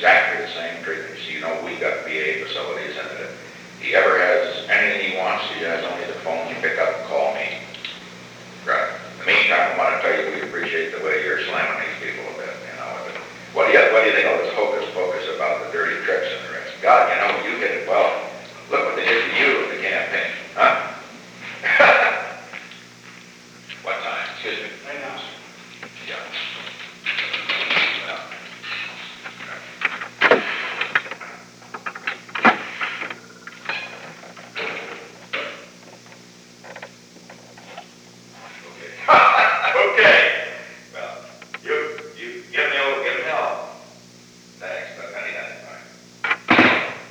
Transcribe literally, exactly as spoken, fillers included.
exactly the same treatment. You know, we've got V A facilities, and if he ever has anything he wants, he has only the phone. You pick up and call me. Right. In the meantime, I want to tell you we appreciate the way you're slamming these people a bit. You know, what do you what do you think of this hocus pocus about the dirty tricks and the rest? God, you know, you